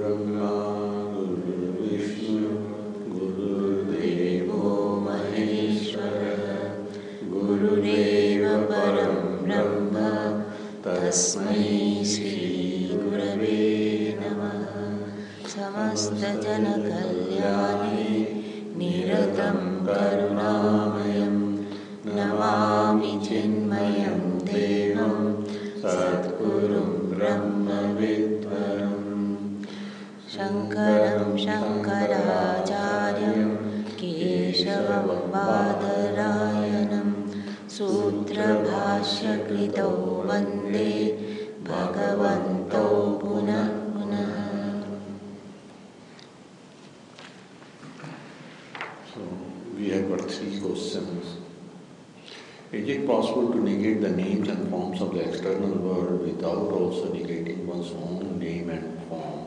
Brahma, Guru Vishnu, Guru Devo Maheshwara, Gurudeva Param Brahma, Tasmai Shri Gurave Namaha. Samasta Jana Kalyane Niratam Karunamayam Namami Chinmayam Devam Sadgurum Brahma Vidvaram Shankaram Shankaracharyam Keshavam Badarayanam Sutra Bhashya Krito Vande Bhagavanto Punah Punah. So we have got 3 questions. Is it possible to negate the names and forms of the external world without also negating one's own name and form?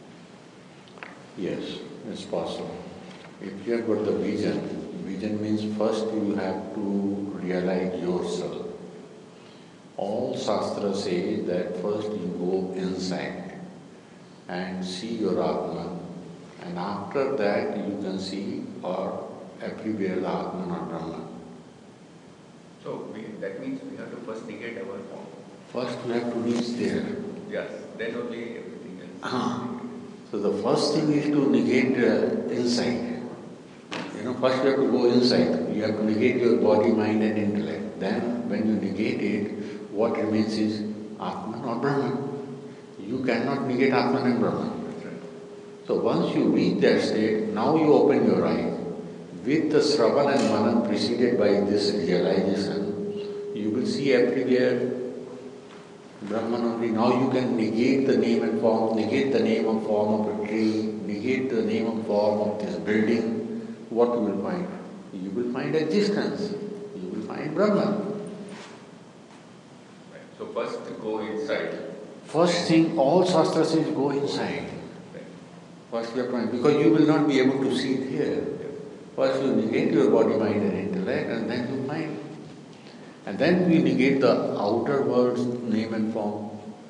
Yes, it's possible. If you have got the vision means first you have to realize yourself. All Shastras say that first you go inside and see your Atman, and after that you can see or everywhere the Atman or Brahman. So that means we have to first negate our form. First we have to reach there. Yes, then only everything else. So the first thing is to negate inside. First you have to go inside. You have to negate your body, mind and intellect. Then when you negate it, what remains is Atman or Brahman. You cannot negate Atman and Brahman. That's right. So once you reach that state, now you open your eyes. With the Shravan and Manan preceded by this realization, you will see everywhere Brahman only. Now you can negate the name and form, negate the name and form of a tree, negate the name and form of this building. What you will find? You will find existence. You will find Brahman. Right. So first go inside. First thing, all Shastra says go inside. Right. First you have to, because you will not be able to see it here. First you negate your body, mind and intellect, and then you find. And then we negate the outer world's name and form.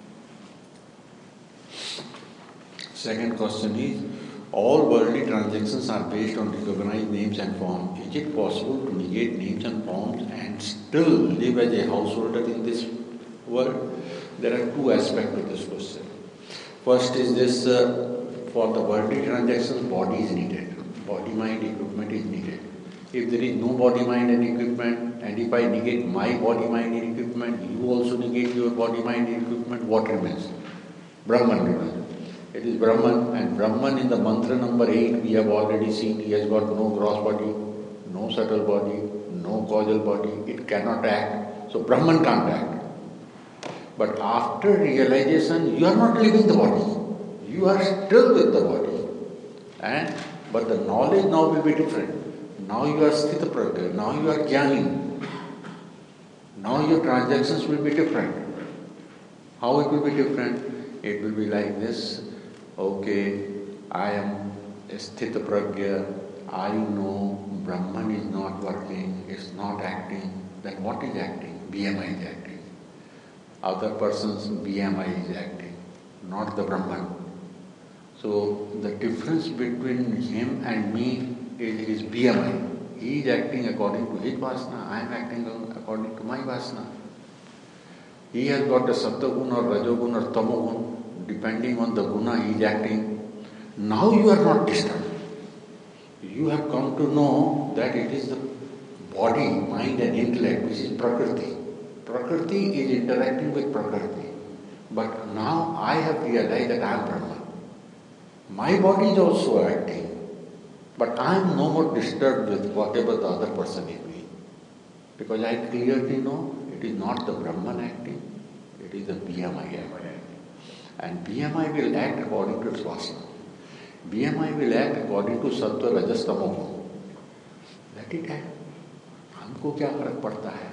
Second question is, all worldly transactions are based on recognized names and forms. Is it possible to negate names and forms and still live as a householder in this world? There are 2 aspects to this question. First is this, for the worldly transactions, body is needed. Body, mind, equipment is needed. If there is no body, mind and equipment, and if I negate my body, mind and equipment, you also negate your body, mind and equipment, what remains? Brahman remains. It is Brahman, and Brahman in the mantra number 8 we have already seen, he has got no gross body, no subtle body, no causal body, it cannot act, so Brahman can't act. But after realization, you are not leaving the body, you are still with the body. But the knowledge now will be different. Now you are Sthita Pragya, now you are Jnani. Now your transactions will be different. How it will be different? It will be like this. Okay, I am Sthita Pragya, I know Brahman is not working, it's not acting. Then what is acting? BMI is acting. Other person's BMI is acting, not the Brahman. So the difference between him and me is his BMI. He is acting according to his Vasana, I am acting according to my Vasana. He has got a Sattva-gun or Rajogun or Tamo-gun. Depending on the guna he is acting. Now you are not disturbed. You have come to know that it is the body, mind and intellect which is Prakriti. Prakriti is interacting with Prakriti. But now I have realized that I am Brahman. My body is also acting. But I am no more disturbed with whatever the other person is doing. Because I clearly know it is not the Brahman acting, it is the BMI acting. And BMI will act according to its Vasana. BMI will act according to Sattva, Rajas, Tamo. Let it act. हमको क्या फर्क पड़ता है?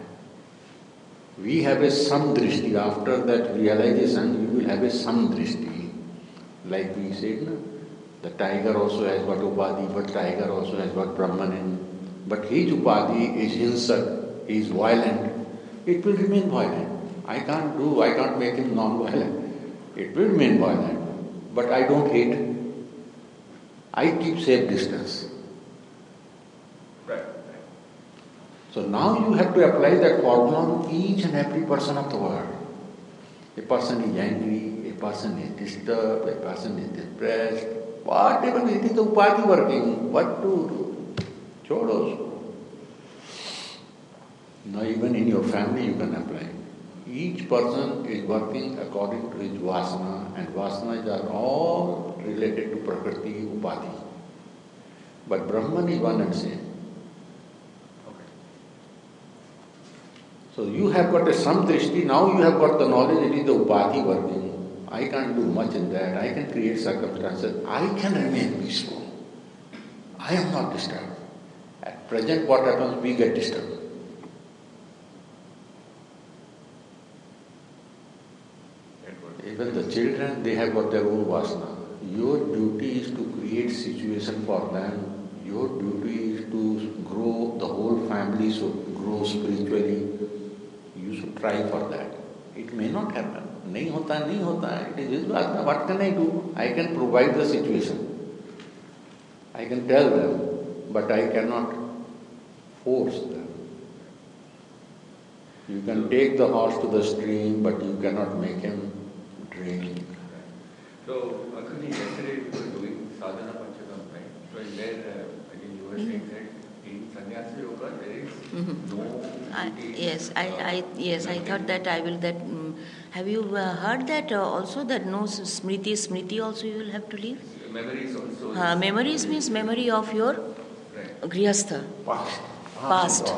We have a samdrishti. After that realization, you will have a samdrishti. Like we said, no? The tiger also has got upadhi, but tiger also has got Brahman in. But his upadhi is hinsak, he is violent. It will remain violent. I can't make him non-violent. It will remain violent. but I don't hate. I keep safe distance. Right. So now you have to apply that formula on each and every person of the world. A person is angry, a person is disturbed, a person is depressed, whatever it is the upadhi working, what to do? Chodo. Now even in your family you can apply. Each person is working according to his vasana, and vasanas are all related to Prakriti, Upadhi. But Brahman is one and same. So you have got a samdrishti, now you have got the knowledge, it is the Upadhi working. I can't do much in that, I can create circumstances, I can remain peaceful. I am not disturbed. At present what happens, we get disturbed. Even the children, they have got their own vasana. Your duty is to create situation for them. Your duty is to grow, the whole family should grow spiritually. You should try for that. It may not happen. Nahi hota. It is his vasana. What can I do? I can provide the situation. I can tell them, but I cannot force them. You can take the horse to the stream, but you cannot make him drink. So, actually, yesterday we were doing sadhana panchakam, right? So, in there, again, you were saying that in sannyasa yoga there is no Yes, I thought that I will that. Have you heard that also that no smriti also you will have to leave? Memories also. Memories means memory of your grihastha. Past.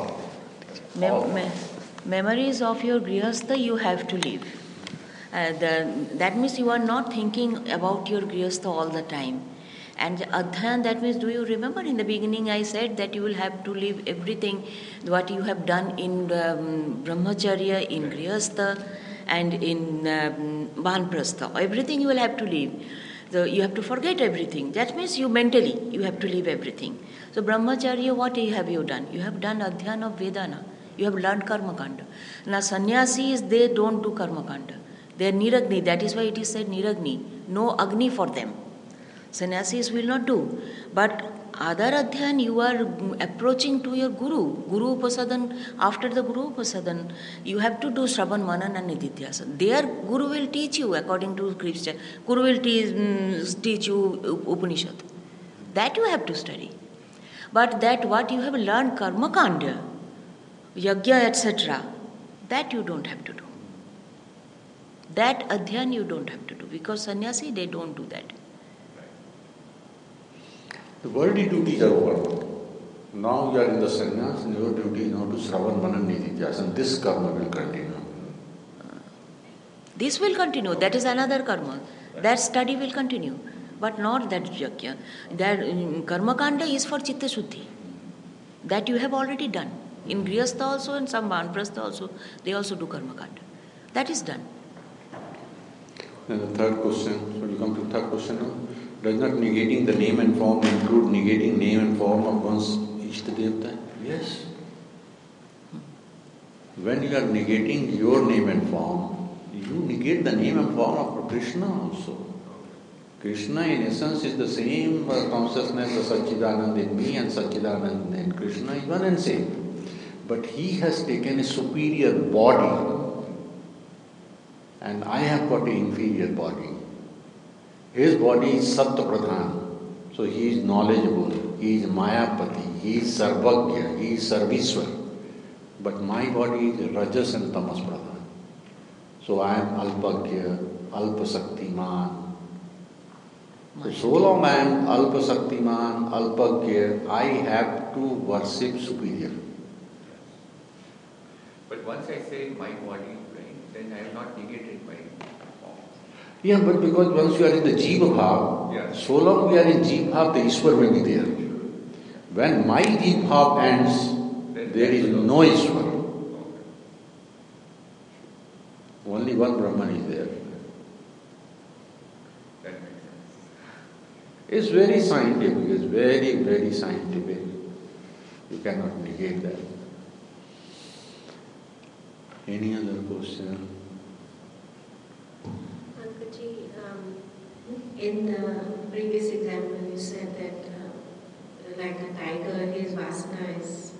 Memories of your grihastha you have to leave. That means you are not thinking about your grihastha all the time. And adhyan, that means, do you remember in the beginning I said that you will have to leave everything what you have done in brahmacharya, in grihastha and in vanprastha. Everything you will have to leave. You have to forget everything. That means you mentally, you have to leave everything. So brahmacharya, what have you done? You have done adhyan of Vedana. You have learned karma kanda. Now sannyasis, they don't do karma kanda. They are niragni. That is why it is said niragni. No agni for them. Sannyasis will not do. But other adhyan, you are approaching to your guru. Guru upasadan, after the guru upasadan, you have to do Shravan, Manan and Nididhyasana. Their guru will teach you according to scripture. Guru will teach you Upanishad. That you have to study. But that what you have learned karma kanda, yajna, etc., that you don't have to do. That adhyan you don't have to do, because sannyasi, they don't do that. The worldly duties are over. Now you are in the sannyas, and your duty is now to Shravan, Manan, Nididhyasana. This karma will continue. This will continue. That is another karma. That study will continue. But not that yajna. That karma kanda is for chitta shuddhi. That you have already done. In grihastha also and some vanprastha also, they also do karma kanda. That is done. Then the third question, so we come to the third question now. Does not negating the name and form include negating name and form of one's Ishta Devata? Yes. When you are negating your name and form, you negate the name and form of Krishna also. Krishna in essence is the same consciousness of Satchidanand in me and Satchidanand in Krishna is one and same. But he has taken a superior body and I have got an inferior body. His body is Sattva Pradhan, so he is knowledgeable, he is Mayapati, he is Sarvagya, he is Sarviswar. But my body is Rajas and Tamas Pradhan. So I am Alpagya, Alpasaktiman. So long I am Alpasaktiman, Alpagya, I have to worship superior. But once I say my body, right, then I have not negated my form. Yeah, but because once you are in the Jiva Bhav, so long we are in Jiva Bhav, the Ishwar will be there. When my Jiva Bhav ends, there is no Ishwar. Only one Brahman is there. That makes sense. It's very scientific, it's very, very scientific. You cannot negate that. Any other question? Ankaji, In the previous example, you said that like a tiger, his vasana is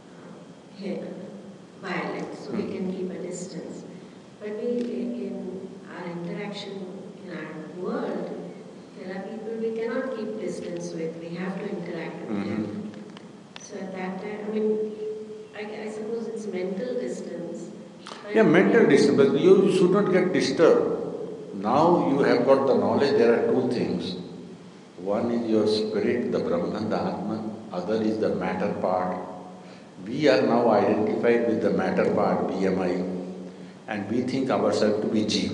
violent, so we can keep a distance. But in our interaction in our world, there are people we cannot keep distance with. We have to interact with them. So at that time, I mean, I suppose it's mental distance. Yeah, mental distance, but you should not get disturbed. Now you have got the knowledge, there are two things. One is your spirit, the Brahman, the Atman. Other is the matter part. We are now identified with the matter part, BMI, and we think ourselves to be Jeev.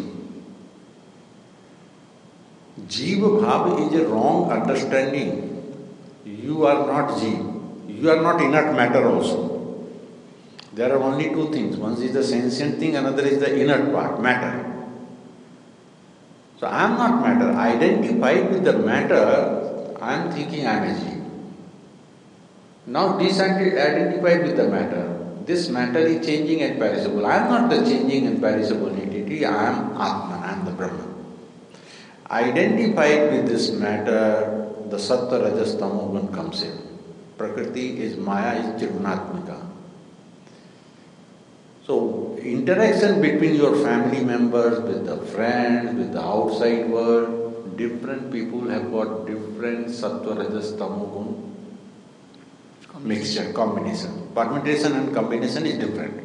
Jeev Bhav is a wrong understanding. You are not Jeev. You are not inert matter also. There are only two things. One is the sentient thing, another is the inert part, matter. So I am not matter. Identified with the matter, I am thinking I am a Jeev. Now disidentified with the matter. This matter is changing and perishable. I am not the changing and perishable entity. I am Atman. I am the Brahman. Identified with this matter, the Sattva, Rajas, Tamo Gun comes in. Prakriti is Maya, is Trigunatmika. So, interaction between your family members, with the friends, with the outside world, different people have got different Sattva, Rajas, Tamo Gun mixture, combination. Permutation and combination is different.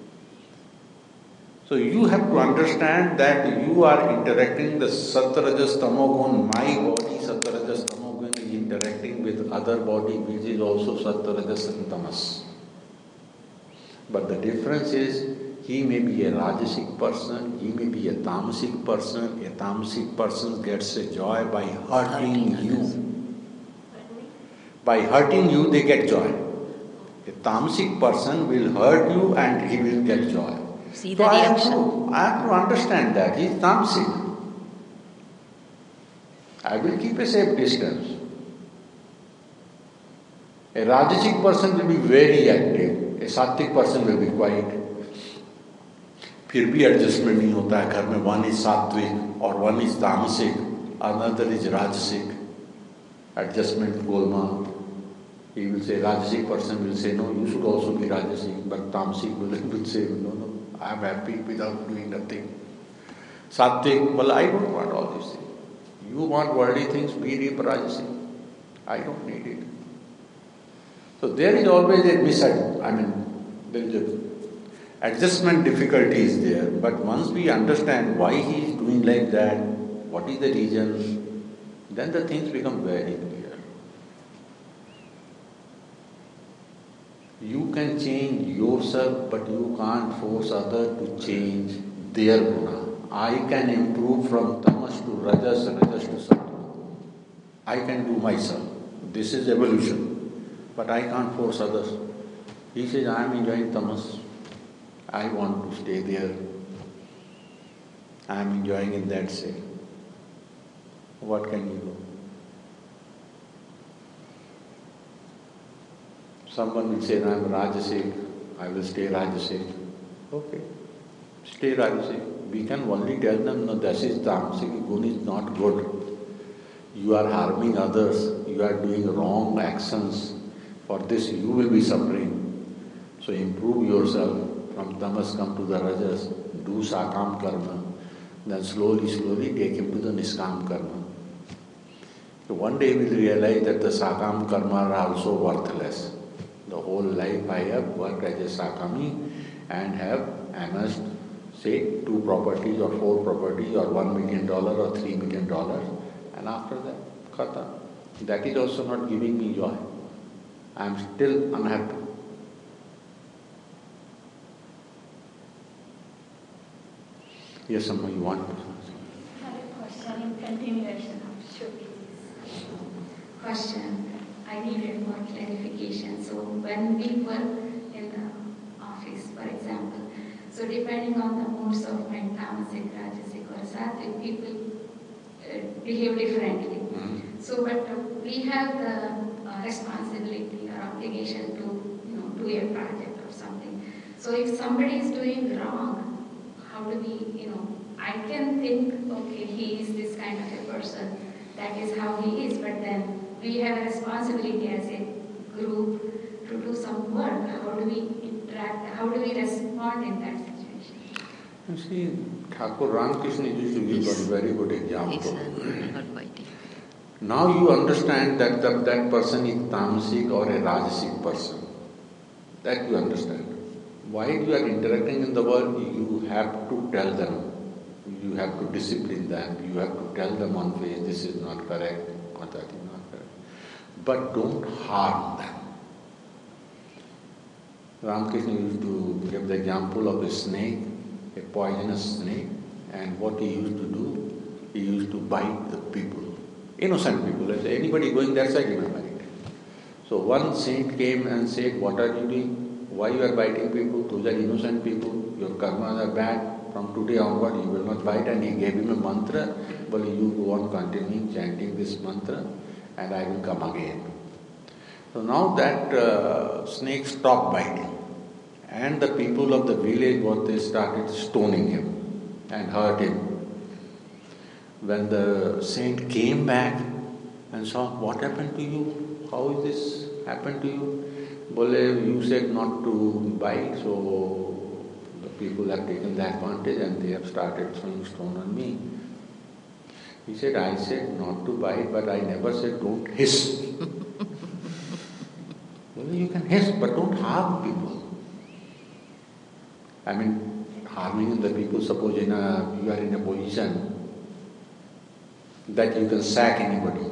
So you have to understand that you are interacting the Sattva-Rajas Tamogun, my body Sattva-Rajas Tamogun is interacting with other body which is also Sattva-Rajas and Tamas. But the difference is he may be a Rajasic person, he may be a Tamasic person. A Tamasic person gets a joy by hurting you. By hurting you they get joy. A Tamasic person will hurt you and he will get joy. See the reaction. I have to understand that he is tamasic. I will keep a safe distance. A Rajasic person will be very active. A Sattvic person will be quiet. फिर भी adjustment नहीं होता है घर में. One is Sattvic or one is Tamasic, another is Rajasic. Adjustment golmaal. He will say, Rajasic person will say, no, you should also be Rajasic. But Tamasic will say, no, I am happy without doing nothing. Sattvic, well, I don't want all these things. You want worldly things, be deep Rajasic. I don't need it. So there is always there is a adjustment difficulty is there. But once we understand why he is doing like that, what is the reason, then the things become very clear. You can change yourself, but you can't force others to change their guna. I can improve from tamas to rajas, rajas to sattva. I can do myself. This is evolution. But I can't force others. He says, I am enjoying tamas. I want to stay there. I am enjoying in that state. What can you do? Someone will say, I am Rajasic, I will stay Rajasic. Okay, stay Rajasic. We can only tell them, no, this is Tamasic, gun is not good. You are harming others, you are doing wrong actions. For this you will be suffering. So improve yourself. From tamas come to the rajas, do sakam karma. Then slowly take him to the niskam karma. So one day we will realize that the sakam karma are also worthless. The whole life I have worked as a sakami and have amassed, say, 2 properties or 4 properties or $1 million or $3 million, and after that, khata. That is also not giving me joy. I am still unhappy. Yes, Amma, you want to say? I have a question in continuation of Shruti's question. I needed more clarification. So when we work in the office, for example, so depending on the moods of my tamasic, rajasic or sattvic, people behave differently. Mm-hmm. So, but we have the responsibility or obligation to, do a project or something. So if somebody is doing wrong, how do we, I can think, okay, he is this kind of a person, that is how he is, but then we have a responsibility as a group to do some work. How do we interact, how do we respond in that situation? You see, Thakur Ramakrishna used to give a very good example. Now you understand that that person is tamasic or a rajasic person. That you understand. While you are interacting in the world, you have to tell them. You have to discipline them. You have to tell them on face, this is not correct or that is not correct. But don't harm them. Ramakrishna used to give the example of a snake, a poisonous snake, and what he used to do, he used to bite the people, innocent people. If anybody going that side, he will bite. So one saint came and said, what are you doing? Why you are biting people? Those are innocent people. Your karmas are bad. From today onward, you will not bite. And he gave him a mantra. Well, you go on continuing chanting this mantra, and I will come again. So now that snake stopped biting, and the people of the village, they started stoning him and hurt him. When the saint came back and saw, what happened to you? How is this happened to you? Bole, you said not to bite, so the people have taken the advantage and they have started throwing stone on me. He said, I said not to bite, but I never said don't hiss. Well, you can hiss, but don't harm people. I mean, harming the people, suppose you are in a position that you can sack anybody.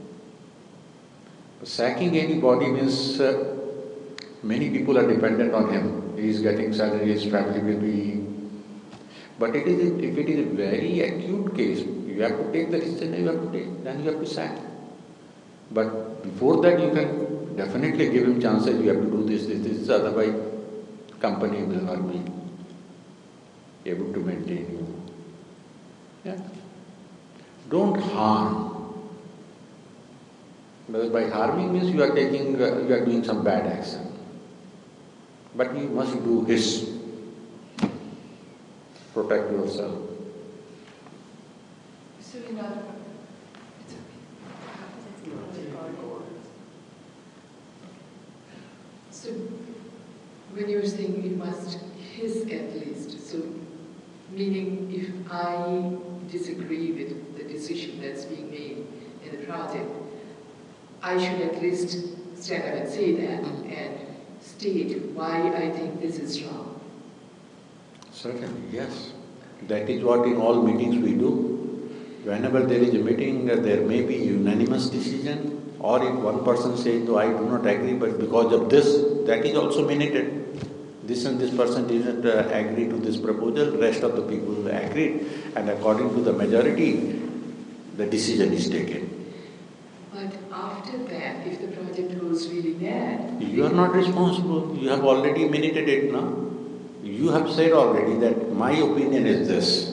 Sacking anybody means many people are dependent on him. He is getting salary, his family will be. But if it is a very acute case, you have to take the decision you have to take, then you have to sack. But before that, you can definitely give him chances, you have to do this, otherwise company will not be able to maintain you. Yeah. Don't harm. Because by harming means you are doing some bad action. But you must do his. Protect yourself. So in other words, it's okay. So when you were saying we must hiss at least, so meaning if I disagree with the decision that's being made in the project, I should at least stand up and say that and state why I think this is wrong. Certainly, yes. That is what in all meetings we do. Whenever there is a meeting, there may be unanimous decision, or if one person says, no, I do not agree, but because of this, that is also minuted. This and this person didn't agree to this proposal, rest of the people agreed, and according to the majority, the decision is taken. But after that, if the project goes really bad... You are not responsible. You have already minuted it now. You have said already that my opinion is this.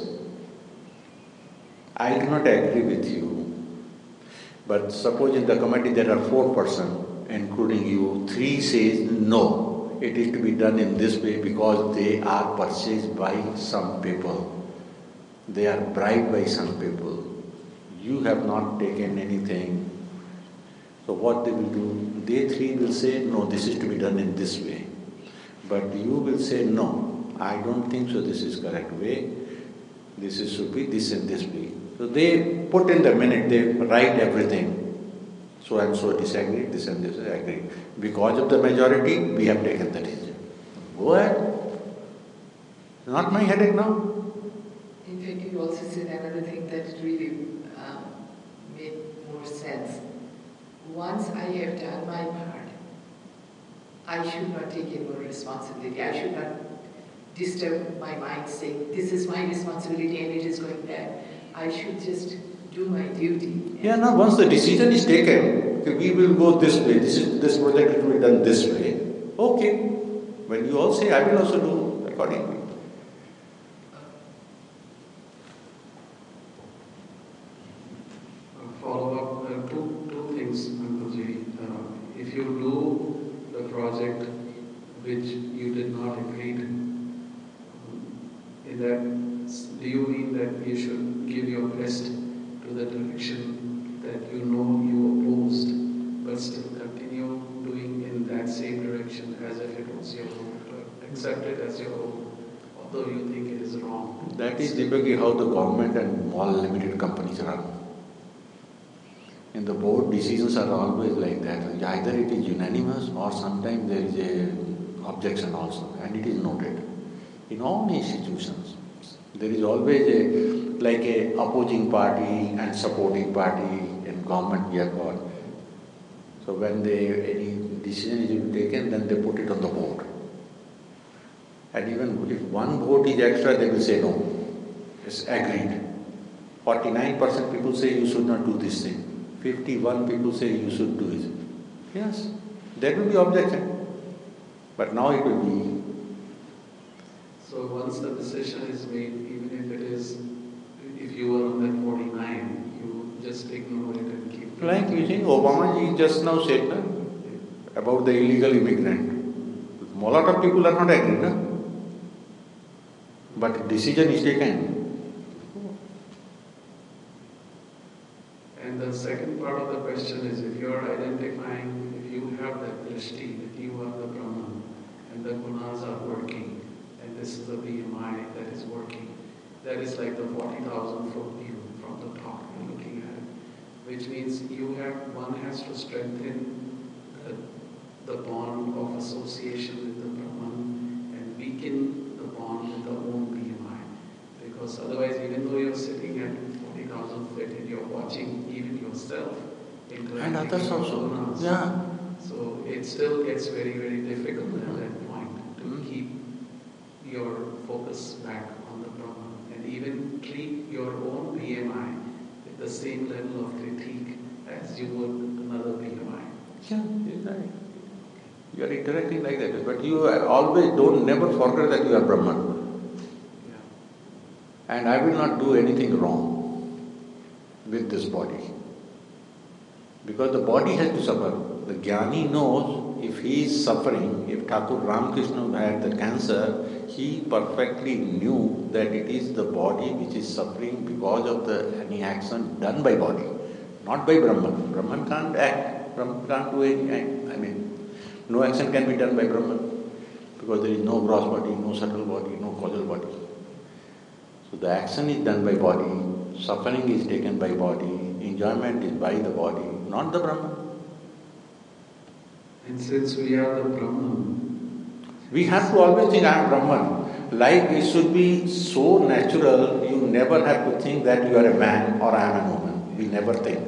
I do not agree with you. But suppose in the committee there are 4 persons, including you, 3 says no, it is to be done in this way because they are purchased by some people. They are bribed by some people. You have not taken anything. So what they will do? They 3 will say, no, this is to be done in this way. But you will say, no, I don't think so, this is correct way. This should be this and this way. So they put in the minute, they write everything. So and so disagreed, this and this agreed. Because of the majority, we have taken the decision. Go ahead. Not my headache now. In fact, you also said another thing that really made more sense. Once I have done my part, I should not take any more responsibility. I should not disturb my mind saying, this is my responsibility and it is going bad. I should just do my duty. Yeah, now once the decision is taken, okay, we will go this way, this project will be done this way. Okay. When you all say, I will also do accordingly. Follow up, two things, Ankuji. If you do the project which you did not agree in In that, do you mean that you should give your best to the direction that you know you opposed, but still continue doing in that same direction as if it was your own, accept it as your own, although you think it is wrong? That is typically how the government and all limited companies run. And the board decisions are always like that. Either it is unanimous or sometimes there is a objection also, and it is noted. In all institutions, there is always a opposing party and supporting party in government we have got. So when any decision is taken, then they put it on the board. And even if one vote is extra, they will say no. It's agreed. 49% people say you should not do this thing. 51 people say you should do it. Yes, there will be objection. But now it will be. So once the decision is made, even if it is, if you are on that 49, you just ignore it and keep. Like you think Obama ji just now said about the illegal immigrant. A lot of people are not agree, no? But decision is taken. And the second part of the question is, if you are identifying, if you have that drishti, that you are the Brahman, and the gunas are working, and this is the BMI that is working, that is like the 40,000 foot view from the top you're looking at it, which means one has to strengthen the bond of association with the Brahman and weaken the bond with the own BMI. Because otherwise, even though you're sitting at 40,000 feet and you're watching even yourself interacting And others with also. gunas, Yeah. so it still gets very, very difficult at that point to keep your focus back on the Brahman and even treat your own BMI with the same level of critique as you would another BMI. Yeah, right. You are interacting like that, but you always never forget that you are Brahman. Yeah. And I will not do anything wrong with this body. Because the body has to suffer. The Jnani knows if he is suffering, if Thakur Ramakrishna had the cancer, he perfectly knew that it is the body which is suffering because of any action done by body, not by Brahman. Brahman can't act, Brahman can't do any act. No action can be done by Brahman because there is no gross body, no subtle body, no causal body. So the action is done by body, suffering is taken by body, enjoyment is by the body, not the Brahman. And since we are the Brahman, we have to always think I am Brahman. Like it should be so natural, you never have to think that you are a man or I am a woman. We never think.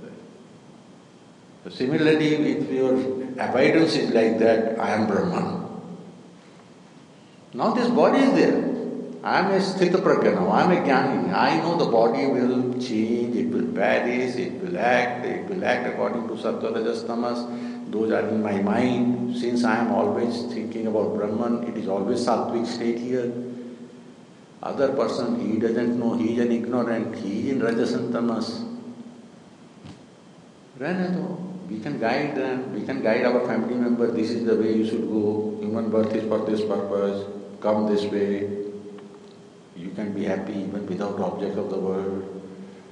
So similarly, if your avoidance is like that, I am Brahman. Now this body is there. I am a Sthita Prajna now, I am a Jnani. I know the body will change, it will perish, it will act according to Sattva, Rajas, Tamas. Those are in my mind. Since I am always thinking about Brahman, it is always Sattvic state here. Other person, he doesn't know, he is an ignorant, he is in Rajas and Tamas. We can guide them, we can guide our family members, this is the way you should go, human birth is for this purpose, come this way. You can be happy even without object of the world.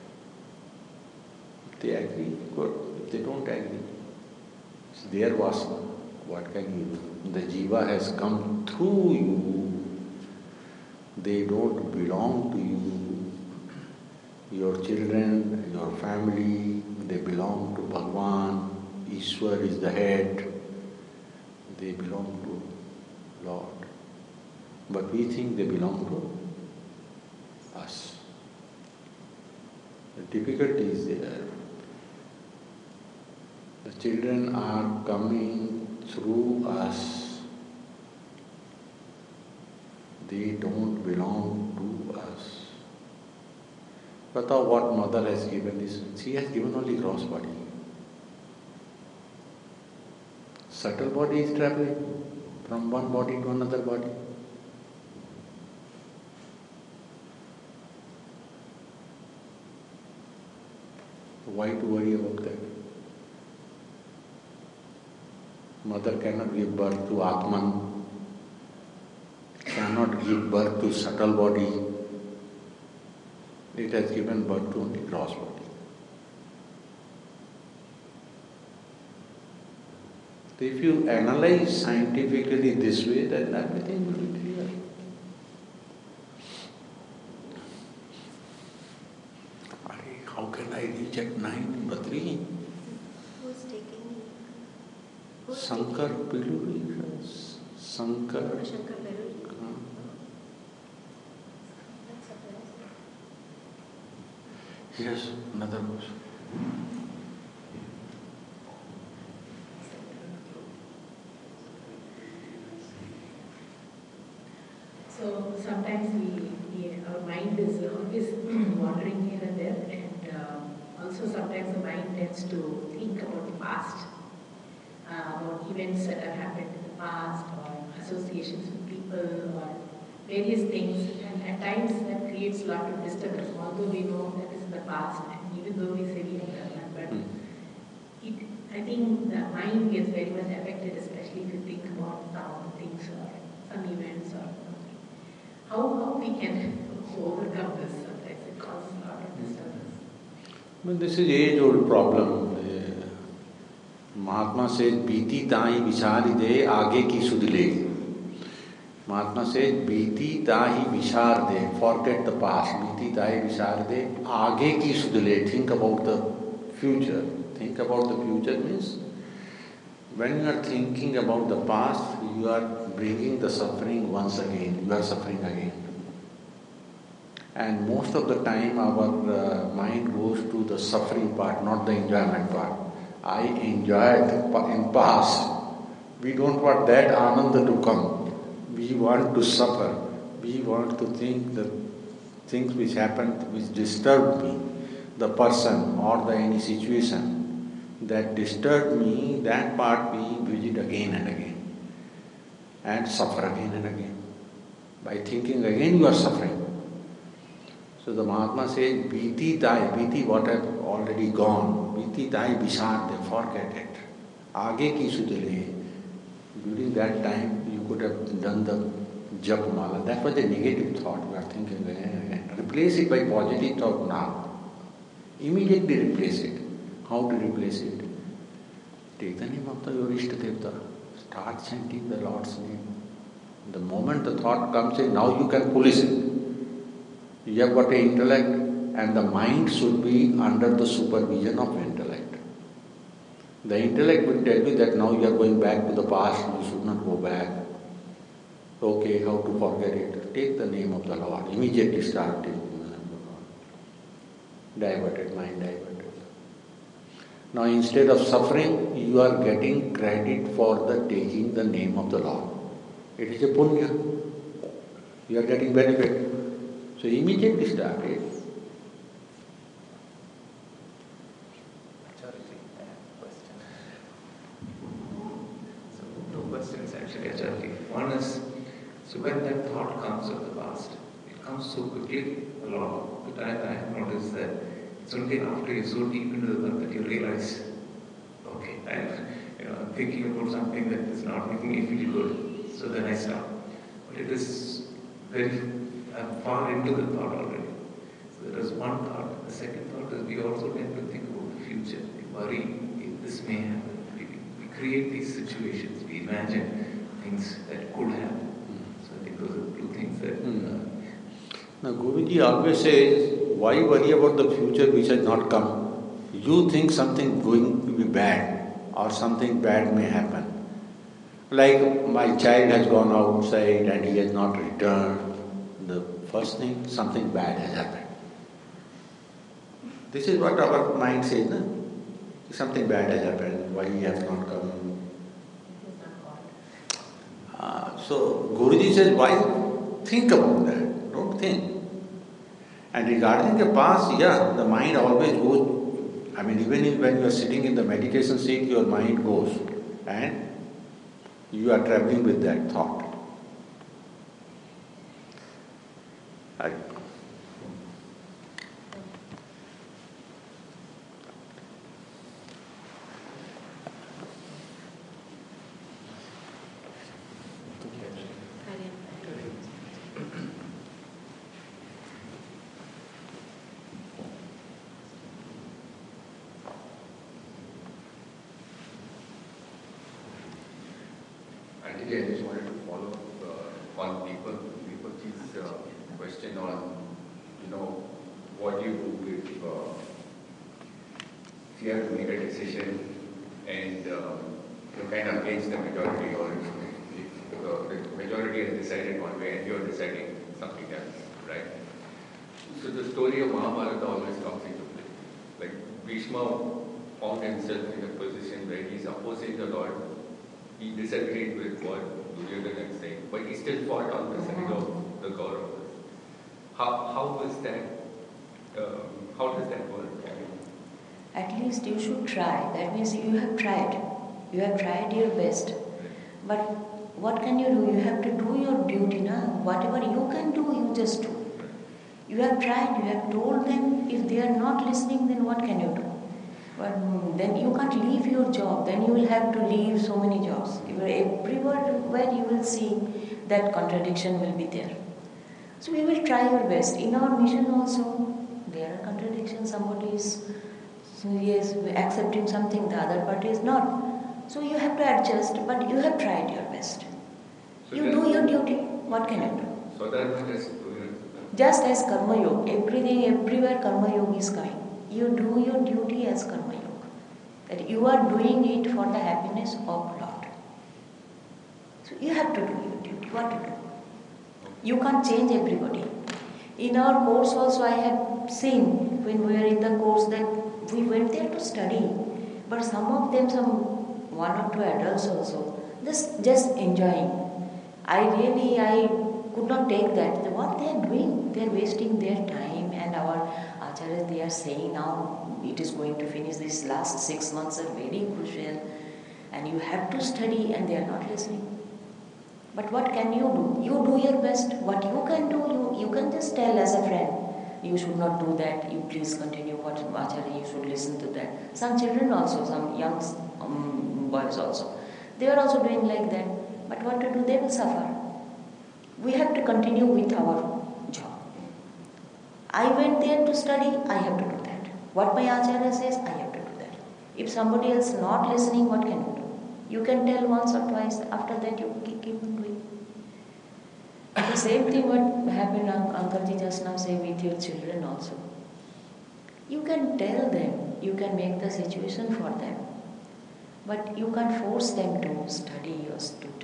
If they agree, good. If they don't agree, it's their vasana. What can you do? The jiva has come through you. They don't belong to you. Your children, your family, they belong to Bhagwan. Ishwar is the head. They belong to Lord. But we think they belong to us. The difficulty is there. The children are coming through us. They don't belong to us. But what mother has given is, she has given only gross body. Subtle body is traveling from one body to another body. Why to worry about that? Mother cannot give birth to Atman, cannot give birth to subtle body. It has given birth to only gross body. So if you analyze scientifically this way, then everything will be clear. How can I reach at 9 Badri? Who's taking? Shankar Piluri. Shankar. Shankar Peruri. Yes, another question. So sometimes our mind is always wandering here and there, and also sometimes the mind tends to think about the past, about events that have happened in the past, or associations with people, or various things, and at times that creates a lot of disturbance, although we know that is in the past, and even though we say we have done that, but I think the mind gets very much affected, especially if you think about some things or some events or something. How we can overcome this? Sometimes it causes a lot of disturbance. Well, this is age-old problem. Mahatma says, "Biti tahi vichari de, aage ki sudh le." Mahatma says, "Biti tahi vichar de," forget the past. "Biti tahi vichar de, aage ki sudh le." Think about the future. Think about the future means when you are thinking about the past, you are bringing the suffering once again. You are suffering again. And most of the time our mind goes to the suffering part, not the enjoyment part. I enjoyed in past. We don't want that ananda to come. We want to suffer. We want to think the things which happened, which disturbed me, the person or the any situation that disturbed me, that part we visit again and again and suffer again and again. By thinking again you are suffering. So the Mahatma says, "Biti tai," biti what has already gone, "Biti tai visar," they forget it. "Aage ki sudh le." During that time you could have done the jap mala. That was a negative thought we are thinking again and again. Replace it by positive thought now. Immediately replace it. How to replace it? Take the name of your Ishta Devta. Start chanting the Lord's name. The moment the thought comes in, now you can police it. You have got an intellect, and the mind should be under the supervision of intellect. The intellect will tell you that now you are going back to the past, you should not go back. Okay, how to forget it? Take the name of the Lord. Immediately start taking the name of the Lord. Diverted, mind diverted. Now instead of suffering, you are getting credit for the taking the name of the Lord. It is a punya. You are getting benefit. So immediately start it. So two questions actually, Acharya. One is, so when that thought comes of the past, it comes so quickly. A lot of the time I have noticed that it's only after you're so deep into the work that you realize, okay, I'm thinking about something that is not making me feel good, so then I stop. But it is I'm far into the thought already. So that is one thought. The second thought is we also tend to think about the future. We worry if this may happen. We create these situations. We imagine things that could happen. So I think those are two things that... Now Guruji always says, why worry about the future which has not come? You think something going to be bad or something bad may happen. Like my child has gone outside and he has not returned. The first thing, something bad has happened. This is what our mind says, no? Something bad has happened, why he has not come. So Guruji says, why think about that? Don't think. And regarding the past, the mind always goes, even when you are sitting in the meditation seat, your mind goes and you are traveling with that thought. Actually, I just wanted to follow up on Deepak's question on, what do you do if you have to make a decision and you're kind of against the majority, or if the majority has decided one way and you're deciding something else, right? So the story of Mahabharata always comes into play. Like Bhishma found himself in a position where he's opposing the Lord. He disagreed with what Duryodhana is saying, but he still fought on the side of the Kauravas. How does that work? At least you should try. That means you have tried. You have tried your best. But what can you do? You have to do your duty now. Whatever you can do, you just do. You have tried, you have told them. If they are not listening, then what can you do? But then you can't leave your job. Then you will have to leave so many jobs. Everywhere you will see that contradiction will be there. So we will try your best. In our mission also, there are contradictions. Somebody is accepting something, the other party is not. So you have to adjust, but you have tried your best. So you do your duty. What can you do? So that is just as Karma Yoga, everywhere Karma Yoga is coming. You do your duty as Karma Yoga. That you are doing it for the happiness of Lord. So you have to do your duty. What to do? You can't change everybody. In our course also I have seen, when we were in the course, that we went there to study. But some of them, one or two adults also, just enjoying. I could not take that. What they are doing, they are wasting their time, and our acharyas, they are saying now it is going to finish. These last 6 months are very crucial and you have to study, and they are not listening. But what can you do? You do your best. What you can do, you can just tell as a friend, you should not do that, you please continue what acharya, you should listen to that. Some children also, some young boys also, they are also doing like that. But what to do? They will suffer. We have to continue with our job. I went there to study, I have to do that. What my acharya says, I have to do that. If somebody else not listening, what can you do? You can tell once or twice, after that you keep on doing. The same thing what happened, Uncleji just now say with your children also. You can tell them, you can make the situation for them, but you can't force them to study or to do.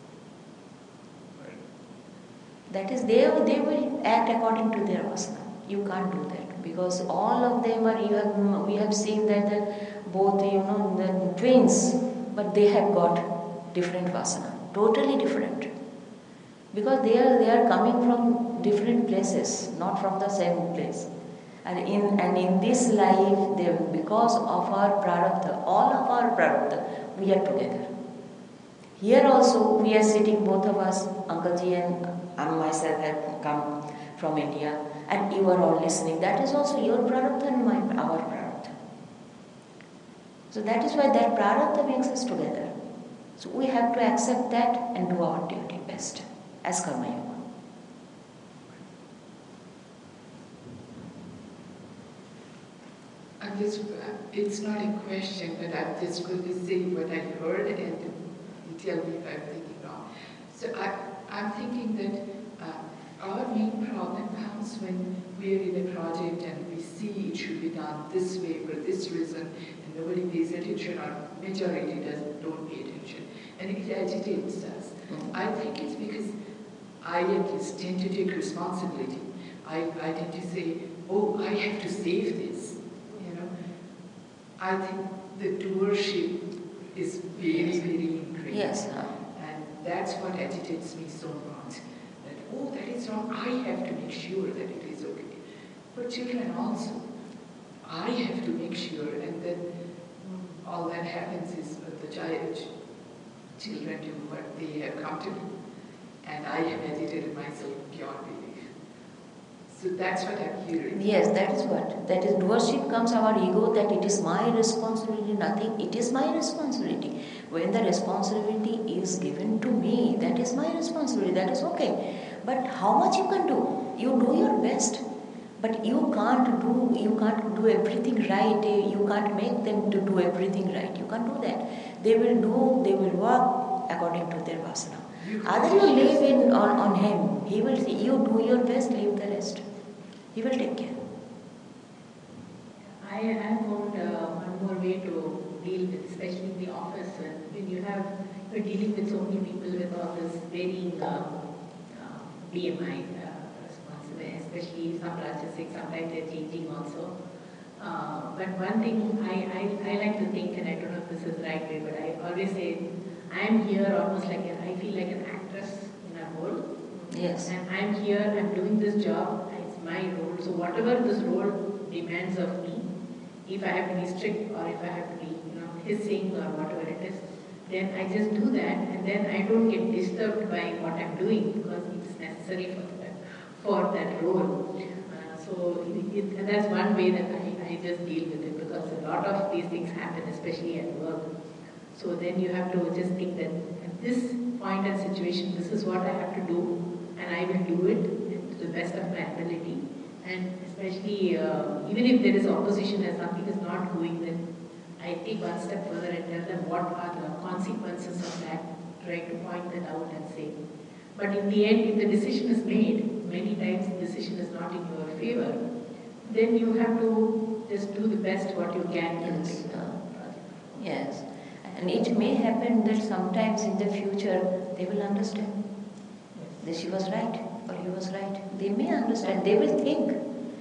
That is, they will act according to their vasana. You can't do that, because all of them are, we have seen that both, the twins, but they have got different vasana, totally different. Because they are coming from different places, not from the same place. And in this life, because of our prarabdha, all of our prarabdha, we are together. Here also, we are sitting, both of us, Uncleji and myself have come from India, and you are all listening. That is also your prarabdha and our prarabdha. So that is why that prarabdha makes us together. So we have to accept that and do our duty best as Karma Yoga. It's not a question, but I'm just going to say what I heard and you tell me if I'm thinking wrong. So I'm thinking that our main problem comes when we're in a project and we see it should be done this way for this reason, and nobody pays attention, or majority don't pay attention, and it agitates us. I think it's because I at least tend to take responsibility. I tend to say, oh, I have to save this. I think the doership is very, very increased. Yes. And that's what agitates me so much. That, oh, that is wrong. I have to make sure that it is okay. For children also, I have to make sure. And then all that happens is the children do what they have come to do. And I have agitated myself beyond belief. So that's what I'm hearing. Yes, that is what. That is, doership comes our ego, that it is my responsibility, nothing. It is my responsibility. When the responsibility is given to me, that is my responsibility, that is okay. But how much you can do? You do your best. But you can't do everything right. You can't make them to do everything right. You can't do that. They will work according to their vasana. Either you live on him, he will see, you do your best, leave the rest. He will take care. I have found one more way to deal with, especially in the office, when you're dealing with so many people with all this varying BMI responsibility, especially some Rajasic, sometimes they're changing also. But one thing I like to think, and I don't know if this is the right way, but I always say, I am here almost like I feel like an actress in a role. Yes. And I'm here, I'm doing this job, it's my role. So whatever this role demands of me, if I have to be strict or if I have to be, hissing or whatever it is, then I just do that, and then I don't get disturbed by what I'm doing because it's necessary for that role. And that's one way that I just deal with it, because a lot of these things happen, especially at work. So then you have to just think that at this point and situation, this is what I have to do, and I will do it to the best of my ability. And especially, even if there is opposition and something is not going, then I take one step further and tell them what are the consequences of that, try to point that out and say. But in the end, if the decision is made, many times the decision is not in your favor, then you have to just do the best what you can. Yes. Yes. And it may happen that sometimes in the future they will understand that she was right or he was right. They may understand. They will think.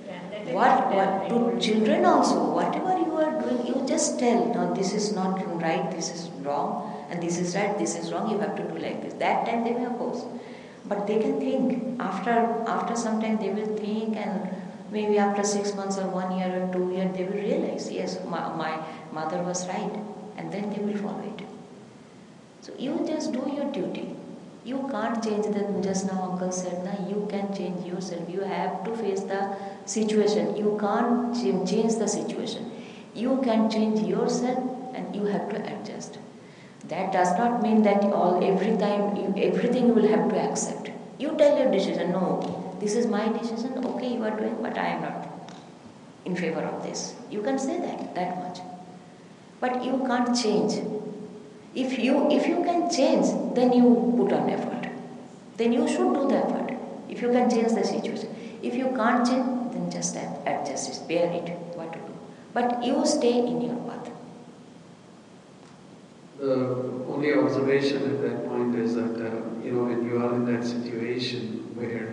What to children also, whatever you are doing, you just tell, no, this is not right, this is wrong, and this is right, this is wrong, you have to do like this. That time they may oppose. But they can think. After some time they will think, and maybe after 6 months or 1 year or 2 years, they will realize, yes, my mother was right, and then they will follow it. So you just do your duty. You can't change them. Just now uncle said, you can change yourself. You have to face the situation. You can't change the situation. You can change yourself, and you have to adjust. That does not mean that every time everything you will have to accept. You tell your decision, no, this is my decision, okay, you are doing, but I am not in favor of this. You can say that much. But you can't change. If you can change, then you put on effort. Then you should do the effort. If you can change the situation. If you can't change, then just adjust it, bear it, what to do. But you stay in your path. The only observation at that point is that, when you are in that situation where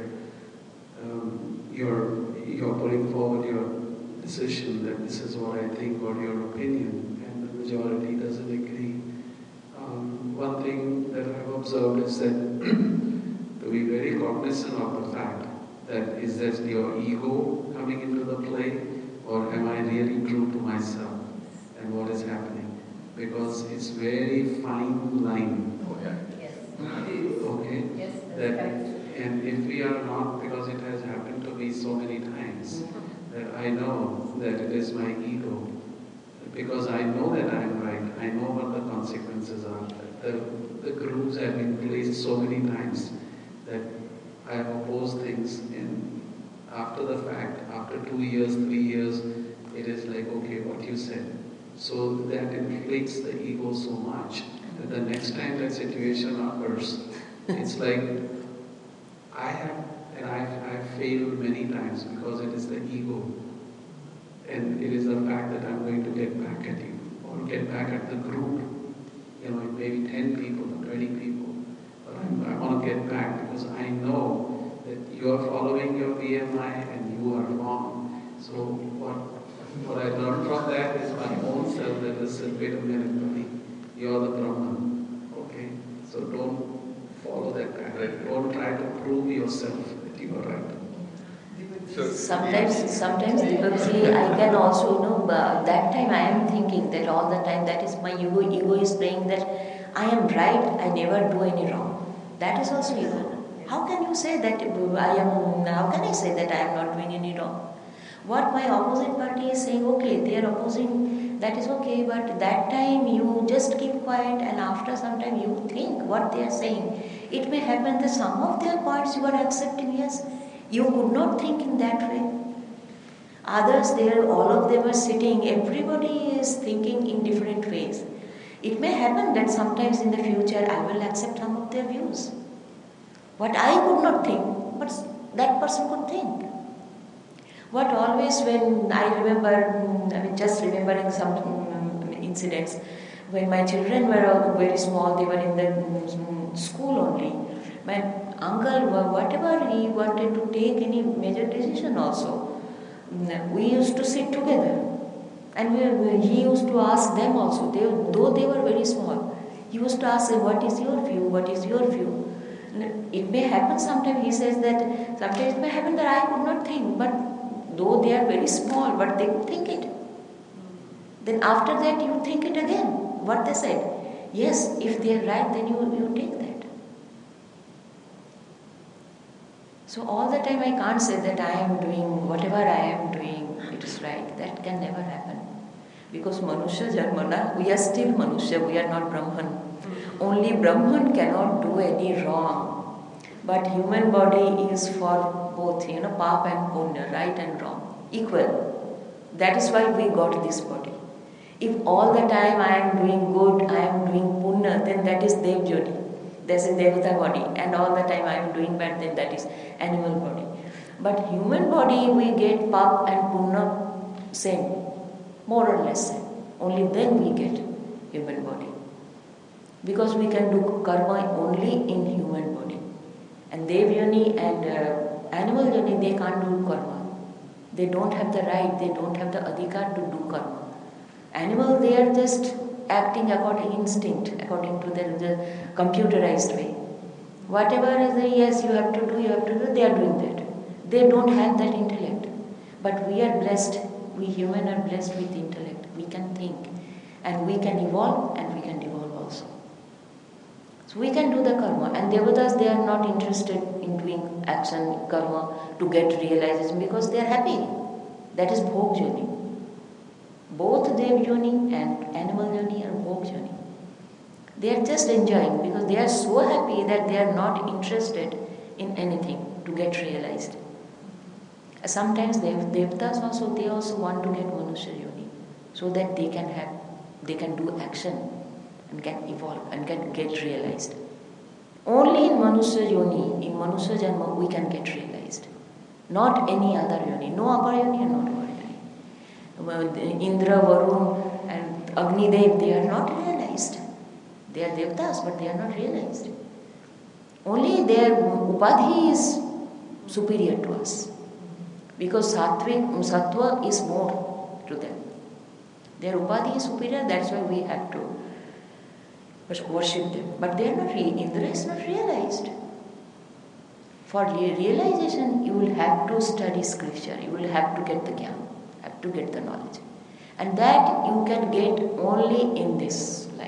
you're putting forward your decision that this is what I think or your opinion, and the majority doesn't agree. One thing that I've observed is that to be very cognizant of the fact that is that your ego coming into the play, or am I really true to myself and what is happening? Because it's very fine line. Oh, yeah. Yes. Okay? Yes, That, and if we are not, because it has happened to me so many times, that I know that it is my ego. Because I know that I am right. I know what the consequences are. The gurus have been placed so many times that I have opposed things, and after the fact, after 2 years, 3 years, it is like, okay, what you said. So that inflates the ego so much that the next time that situation occurs, it's like I've failed many times because it is the ego. And it is the fact that I'm going to get back at you, or get back at the group. It may be 10 people or 20 people, but I want to get back because I know that you are following your BMI and you are wrong. So what I learned from that is my own self that, listen, wait a minute, buddy, you're the Brahman, okay? So don't follow that pattern. Don't try to prove yourself that you are right. Sometimes Deepakji, I can also, that time I am thinking that all the time, that is my ego. Ego is saying that I am right, I never do any wrong. That is also ego. How can you say that how can I say that I am not doing any wrong? What my opposite party is saying, okay, they are opposing, that is okay, but that time you just keep quiet, and after some time you think what they are saying. It may happen that some of their points you are accepting, yes. You could not think in that way. Others there, all of them are sitting, everybody is thinking in different ways. It may happen that sometimes in the future I will accept some of their views. What I could not think, but that person could think. What always when I remember, just remembering some incidents, when my children were very small, they were in the school only. My uncle, whatever he wanted to take any major decision also, we used to sit together. And he used to ask them also, though they were very small, he used to ask them, what is your view, what is your view? It may happen sometimes, he says that, sometimes it may happen that I could not think, but though they are very small, but they could think it. Then after that you think it again, what they said. Yes, if they are right, then you take that. So all the time I can't say that I am doing, whatever I am doing, it is right. That can never happen. Because Manushya Janmana, we are still Manushya, we are not Brahman. Only Brahman cannot do any wrong. But human body is for both, Papa and Punya, right and wrong, equal. That is why we got this body. If all the time I am doing good, I am doing Punya, then that is Dev Jyoti. That's a Devata body. And all the time I am doing bad, then that is animal body. But human body, we get Pap and Punya same, more or less same. Only then we get human body. Because we can do karma only in human body. And Dev Yoni and animal Yoni, they can't do karma. They don't have the right, they don't have the adhikar to do karma. Animal, they are just acting according to instinct, according to the computerized way. Whatever is the yes, you have to do, they are doing that. They don't have that intellect. But we are blessed, we human are blessed with intellect. We can think and we can evolve and we can devolve also. So we can do the karma, and Devatas, they are not interested in doing action, karma to get realization because they are happy. That is Bhog Jyoni. Both Dev Yoni and animal Yoni are Bhog Yoni. They are just enjoying because they are so happy that they are not interested in anything to get realized. Sometimes Devatas also, they also want to get Manushya Yoni so that they can do action and can evolve and can get realized. Only in Manushya Yoni, in Manushya Janma, we can get realized. Not any other Yoni. No upper Yoni and not lower Yoni. Indra, Varun and Agni Dev, they are not realized. They are Devatas, but they are not realized. Only their Upadhi is superior to us. Because Sattva is more to them. Their Upadhi is superior, that's why we have to worship them. But they are not Indra is not realized. For realization, you will have to study scripture, you will have to get the jnana, have to get the knowledge. And that you can get only in this life.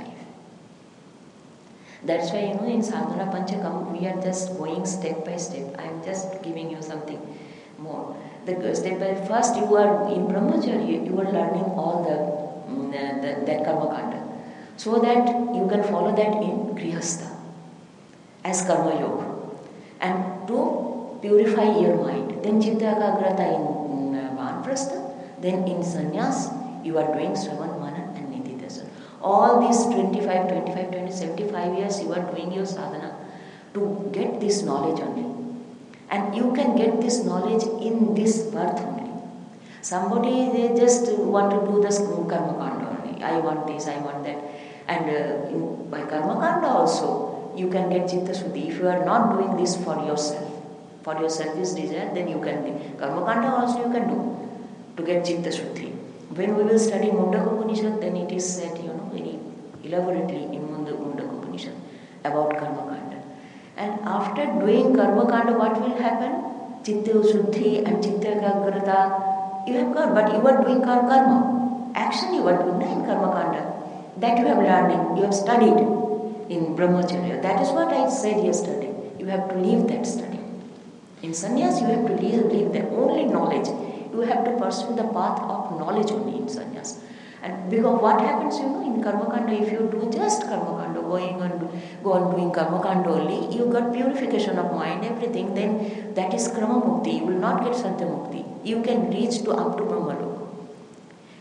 That's why, in Sadhana Panchakam, we are just going step by step. I am just giving you something more. The step by first, you are in Brahmacharya, you are learning all that Karma Kanda, so that you can follow that in Grihastha as Karma Yoga. And to purify your mind. Then Chitta Ekagrata in Vanprastha, then in Sannyas, you are doing Sravan, Manan and Nididhyasan. All these 25, 20, 75 years, you are doing your sadhana to get this knowledge only. And you can get this knowledge in this birth only. Somebody, they just want to do this Karma Kanda only. I want this, I want that. And by Karma Kanda also, you can get Chitta Shuddhi. If you are not doing this for your selfish desire, then you can do. Karma Kanda also you can do to get Chitta Shuddhi. When we will study Mundaka Upanishad, then it is said, very elaborately in Mundaka Upanishad about Karma Kanda. And after doing Karma Kanda, what will happen? Chitta Shuddhi and Chitta Ekagrata, you have got, but you are doing karma. Action you are doing in Karma Kanda. That you have learned, you have studied in Brahmacharya. That is what I said yesterday. You have to leave that study. In sannyas, you have to leave the only knowledge. You have to pursue the path of knowledge only in sannyas. And because what happens, in Karma Kanda, if you do just Karma Kanda, go on doing Karma Kanda only, you got purification of mind, everything, then that is Krama Mukti. You will not get Sattva Mukti. You can reach up to Brahma Loka.